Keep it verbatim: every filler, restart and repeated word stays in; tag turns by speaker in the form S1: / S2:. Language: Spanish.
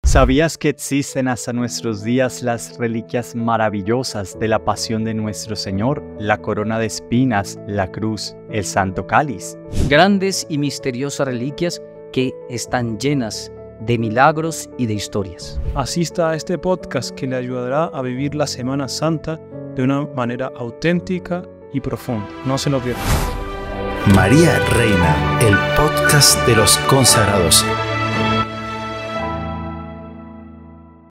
S1: ¿Sabías que existen hasta nuestros días las reliquias maravillosas de la pasión de nuestro Señor? La corona de espinas, la cruz, el santo cáliz.
S2: Grandes y misteriosas reliquias que están llenas de milagros y de historias.
S3: Asista a este podcast que le ayudará a vivir la Semana Santa de una manera auténtica y profunda. No se lo pierdan.
S4: María Reina, el podcast de los consagrados.